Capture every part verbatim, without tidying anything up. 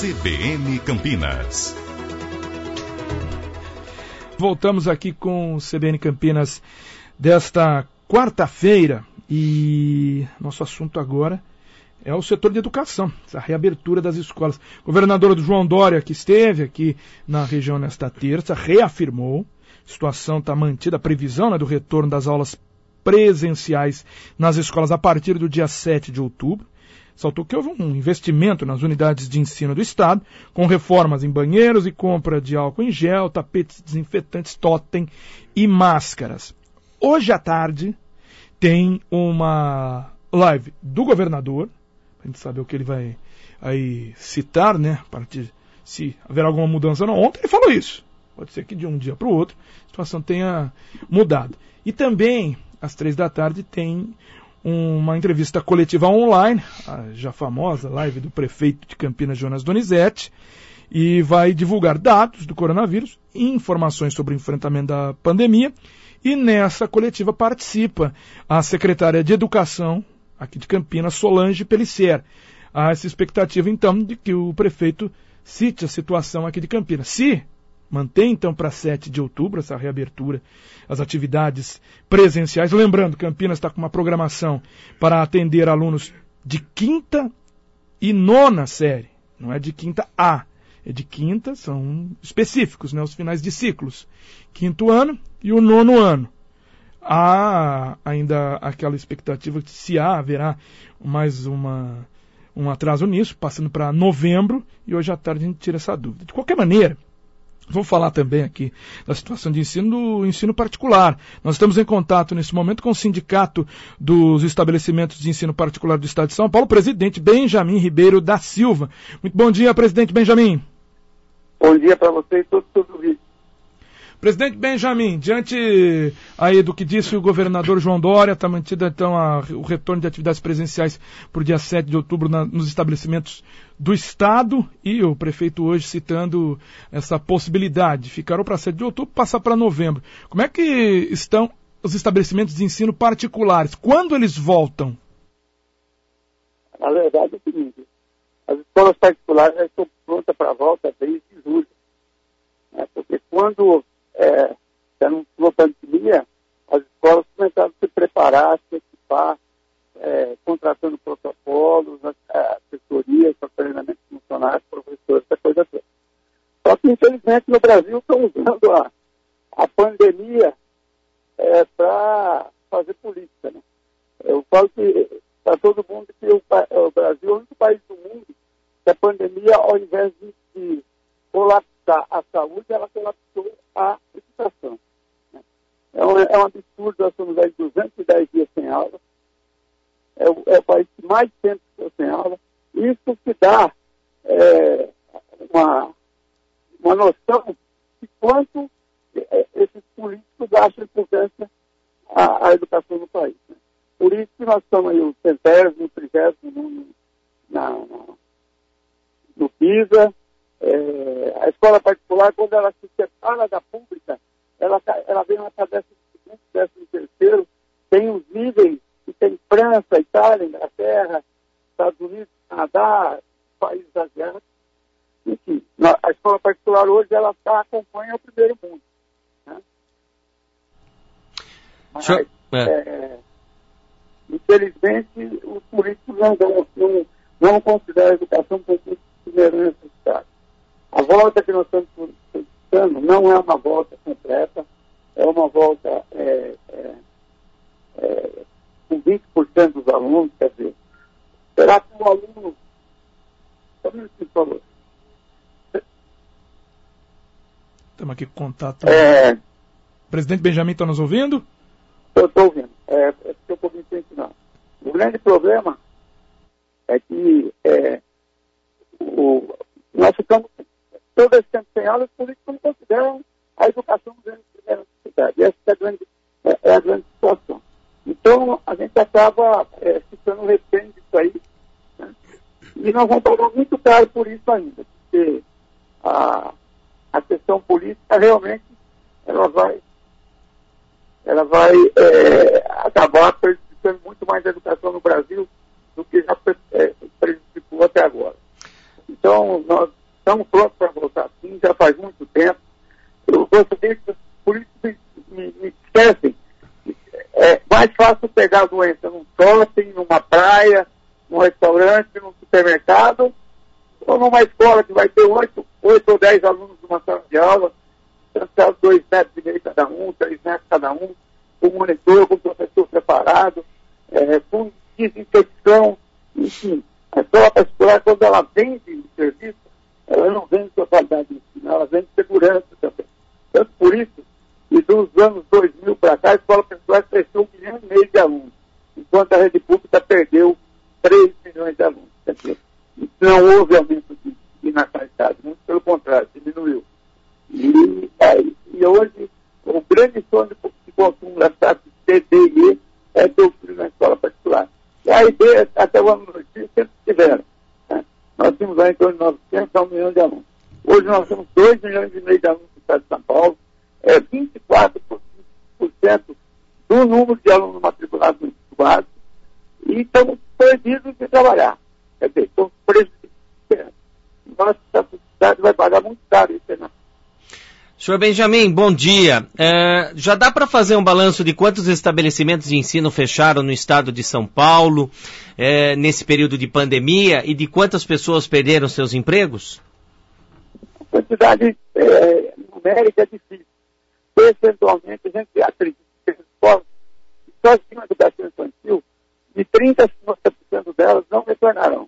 C B N Campinas. Voltamos aqui com o C B N Campinas desta quarta-feira e nosso assunto agora é o setor de educação, a reabertura das escolas. O governador João Dória, que esteve aqui na região nesta terça, reafirmou, a situação está mantida, a previsão, né, do retorno das aulas presenciais nas escolas a partir do dia sete de outubro. Saltou que houve um investimento nas unidades de ensino do Estado, com reformas em banheiros e compra de álcool em gel, tapetes desinfetantes, totem e máscaras. Hoje à tarde tem uma live do governador, a gente saber o que ele vai aí citar, né, a partir se haverá alguma mudança ou não. Ontem ele falou isso. Pode ser que de um dia para o outro a situação tenha mudado. E também, às três da tarde, tem uma entrevista coletiva online, a já famosa live do prefeito de Campinas, Jonas Donizete, e vai divulgar dados do coronavírus, informações sobre o enfrentamento da pandemia, e nessa coletiva participa a secretária de Educação aqui de Campinas, Solange Pellicer. Há essa expectativa, então, de que o prefeito cite a situação aqui de Campinas. Se mantém, então, para sete de outubro essa reabertura, as atividades presenciais. Lembrando, Campinas está com uma programação para atender alunos de quinta e nona série. Não é de quinta A, é de quinta, são específicos, né, os finais de ciclos. Quinto ano e o nono ano. Há ainda aquela expectativa de se há, haverá mais uma, um atraso nisso, passando para novembro, e hoje à tarde a gente tira essa dúvida. De qualquer maneira, vamos falar também aqui da situação de ensino do ensino particular. Nós estamos em contato nesse momento com o Sindicato dos Estabelecimentos de Ensino Particular do Estado de São Paulo, o presidente Benjamin Ribeiro da Silva. Muito bom dia, presidente Benjamin. Bom dia para você e todos os ouvintes. Presidente Benjamin, diante aí do que disse o governador João Dória, está mantido então a, o retorno de atividades presenciais para o dia sete de outubro na, nos estabelecimentos do Estado, e o prefeito hoje citando essa possibilidade de ficar ou para sete de outubro, passar para novembro. Como é que estão os estabelecimentos de ensino particulares? Quando eles voltam? Na verdade é o seguinte, as escolas particulares já estão prontas para a volta desde julho. Né? Porque quando É, se anunciou a pandemia, as escolas começaram a se preparar, a se equipar, é, contratando protocolos, assessorias para treinamento de funcionários, professores, essa coisa toda. Só que, infelizmente, no Brasil estão usando a, a pandemia é, para fazer política. Né? Eu falo que para todo mundo que o, o Brasil é o único país do mundo que a pandemia, ao invés de, de colapsar a saúde, ela colapsou a educação. Né? É, um, é um absurdo, nós estamos aí duzentos e dez dias sem aula, é o, é o país que mais tempo ficou sem aula. Isso que dá é, uma, uma noção de quanto é, esses políticos acham importância à, à educação no país. Né? Por isso que nós estamos aí o centésimo, trigésimo no, na, na, no PISA. É, a escola particular, quando ela se separa da pública, ela, ela vem na décimo segundo, décimo terceiro, tem os níveis, e tem França, Itália, Inglaterra, Estados Unidos, Canadá, países asiáticos. Enfim, a escola particular hoje, ela tá, acompanha o primeiro mundo. Né? Mas, é. É, infelizmente, os políticos não, não, não, não consideram a educação como primeiro necessidade. A volta que nós estamos solicitando não é uma volta completa, é uma volta é, é, é, com vinte por cento dos alunos, quer dizer, será que o aluno... Como você falou? Estamos aqui com contato. É, Presidente Benjamin, está nos ouvindo? Eu estou ouvindo, é, é porque eu estou me ensinando. O grande problema é que é, o, nós ficamos todo esse tempo sem aula, os políticos não consideram a educação de primeira necessidade. E essa é a grande, é, é a grande situação. Então, a gente acaba é, ficando refém disso aí, né? E nós vamos pagar muito caro por isso ainda, porque a, a questão política realmente ela vai, ela vai é, acabar prejudicando muito mais a educação no Brasil do que já é, prejudicou até agora. Então, nós estamos prontos para voltar sim, já faz muito tempo. Eu gostaria que os políticos me, me, me esquecem. É mais fácil pegar a doença num shopping, numa praia, num restaurante, num supermercado, ou numa escola que vai ter oito, oito ou dez alunos numa sala de aula, sentados dois metros e meio cada um, três metros cada um, com monitor, com professor preparado, é, com desinfecção, enfim. A escola particular, quando ela vende o serviço, ela não vende sua qualidade de ensino, ela vende segurança também. Tanto por isso, e dos anos dois mil para cá, a escola particular cresceu um milhão e meio de alunos, enquanto a rede pública perdeu três milhões de alunos. Quer dizer, não houve aumento de, de natalidade, muito pelo contrário, diminuiu. E, é, e hoje, o grande sonho de, de consumo das taxas C, D e E é ter o filho na escola particular. E a ideia, até o ano notícia, sempre tiveram. Né? Nós tínhamos lá em torno de novecentos a um milhão de alunos. Hoje nós temos dois milhões e meio de alunos no estado de São Paulo, é vinte e quatro por cento do número de alunos matriculados no ensino básico, e estamos proibidos de trabalhar. Quer dizer, estamos prejudicados. Nossa sociedade vai pagar muito caro isso, né? Senhor Benjamin, bom dia. É, já dá para fazer um balanço de quantos estabelecimentos de ensino fecharam no estado de São Paulo é, nesse período de pandemia e de quantas pessoas perderam seus empregos? A quantidade é, numérica é difícil. Percentualmente, a gente acredita que as escolas, só tinham a educação infantil, de trinta a cinquenta por cento delas não retornarão.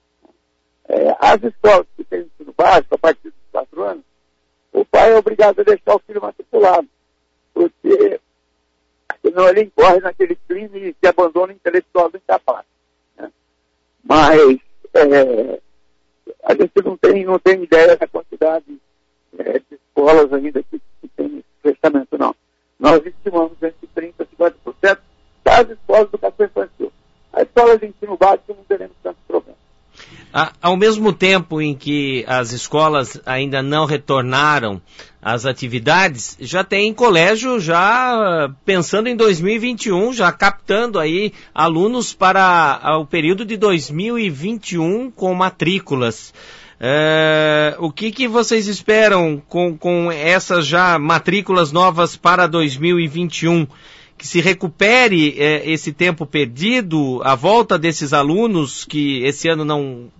É, as escolas que têm ensino básico, a partir dos quatro anos, o pai é obrigado a deixar o filho matriculado, porque senão ele incorre naquele crime de abandono intelectual do incapaz. Né? Mas é, a gente não tem, não tem ideia da quantidade é, de escolas ainda que, que tem fechamento, não. Nós estimamos entre trinta e cinquenta por cento das escolas de educação infantil. As escolas de ensino básico não teremos tantos problemas. Ao mesmo tempo em que as escolas ainda não retornaram às atividades, já tem colégio já pensando em dois mil e vinte e um, já captando aí alunos para o período de dois mil e vinte e um com matrículas. É, o que, que vocês esperam com, com essas já matrículas novas para dois mil e vinte e um? Que se recupere é, esse tempo perdido, a volta desses alunos que esse ano não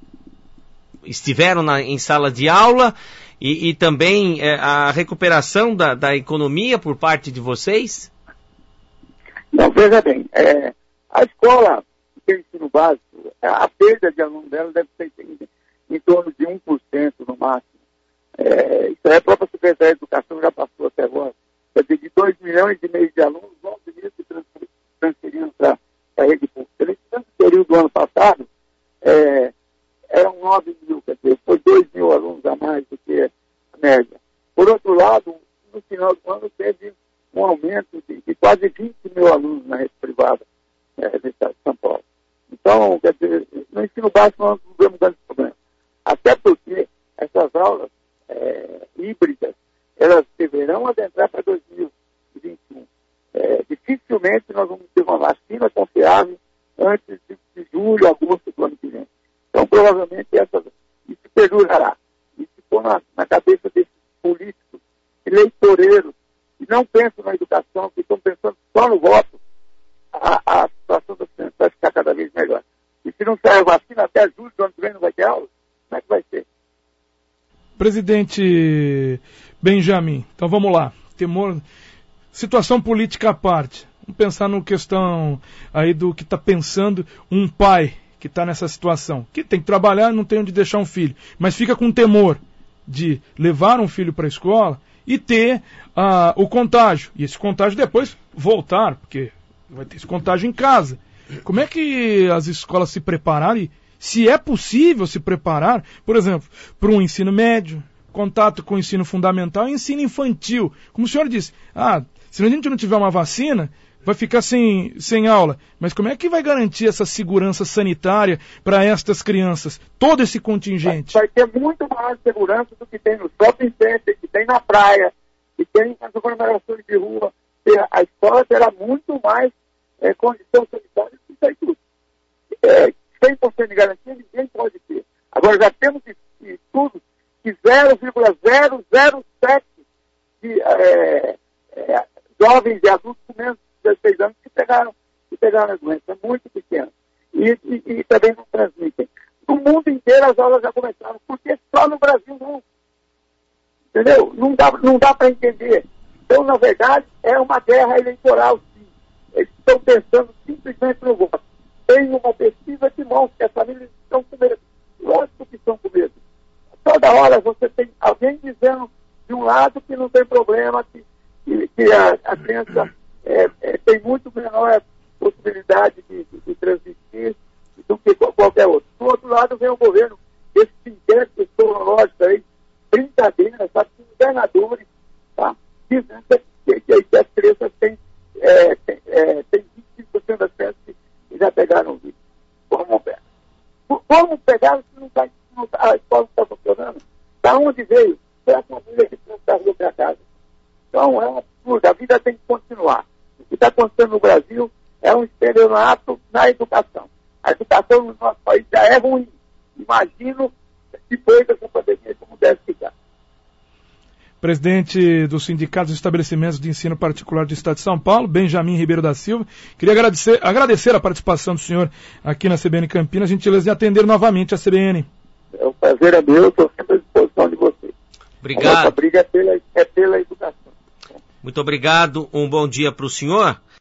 estiveram na, em sala de aula e, e também é, a recuperação da, da economia por parte de vocês? Não, veja bem, é, a escola que tem ensino básico, a perda de aluno dela deve ser em, em torno de um por cento no máximo. É, isso aí a própria Secretaria de Educação já passou até agora. Quer dizer, de dois milhões e meio de alunos, onze mil se transferiram para a rede pública. Nesse mesmo período do ano passado, é, eram nove mil, quer dizer, foi dois mil alunos a mais do que a média. Por outro lado, no final do ano teve um aumento de, de quase vinte mil alunos na rede privada é, do estado de São Paulo. Então, quer dizer, no ensino básico nós não vemos grandes problemas. Até porque essas aulas é, híbridas, elas deverão adentrar para dois mil e vinte e um. É, dificilmente nós vamos ter uma vacina confiável antes de, de julho, agosto do ano que vem. Então, provavelmente, essa, isso perdurará. E se for na, na cabeça desses políticos, eleitoreiros, que não pensam na educação, que estão pensando só no voto, a, a situação da criança vai ficar cada vez melhor. E se não sair a vacina, até julho do ano que vem não vai ter aula, como é que vai ser? Presidente Benjamin, então vamos lá. Temor, situação política à parte. Vamos pensar no questão aí do que está pensando um pai que está nessa situação, que tem que trabalhar, não tem onde deixar um filho, mas fica com temor de levar um filho para a escola e ter ah, o contágio. E esse contágio depois voltar, porque vai ter esse contágio em casa. Como é que as escolas se prepararem? Se é possível se preparar, por exemplo, para um ensino médio, contato com o ensino fundamental e ensino infantil. Como o senhor disse, ah, se a gente não tiver uma vacina, vai ficar sem, sem aula. Mas como é que vai garantir essa segurança sanitária para estas crianças? Todo esse contingente. Vai, vai ter muito mais segurança do que tem no shopping center, que tem na praia, que tem nas aglomerações de rua. A escola terá muito mais é, condição sanitária do que isso aí tudo. É, cem por cento de garantia ninguém pode ter. Agora já temos estudos que zero vírgula zero zero sete de é, é, jovens e adultos com menos de dezesseis anos que pegaram, que pegaram a doença. É muito pequeno. E, e, e também não transmitem. No mundo inteiro as aulas já começaram, porque só no Brasil não. Entendeu? Não dá, não dá para entender. Então, na verdade, é uma guerra eleitoral, sim. Eles estão pensando simplesmente no voto. Tem uma pesquisa que mostra que as famílias estão com medo. Lógico que estão com medo. Toda hora você tem alguém dizendo de um lado que não tem problema, que, que, que a, a criança é, é, tem muito menor possibilidade de, de, de transmitir do que qualquer outro. Do outro lado vem o governo, esse inquérito tecnológico aí, brincadeira, sabe, governadores, tá? Dizendo que, que, que as crianças têm, é, tem, é, tem vinte e cinco por cento das crianças que já pegaram o vírus. Como, como pegaram se não está, a escola não está funcionando? Da onde veio? Foi a família que transferiu para casa. Então é um absurdo, a vida tem que continuar. O que está acontecendo no Brasil é um estelionato na educação. A educação no nosso país já é ruim. Imagino depois dessa pandemia como deve ficar. Presidente do Sindicato dos Estabelecimentos de Ensino Particular do Estado de São Paulo, Benjamin Ribeiro da Silva. Queria agradecer, agradecer a participação do senhor aqui na C B N Campinas, a gentileza de atender novamente a C B N. É um prazer é meu, estou sempre à disposição de vocês. Obrigado. A nossa briga é pela, é pela educação. Muito obrigado, um bom dia para o senhor.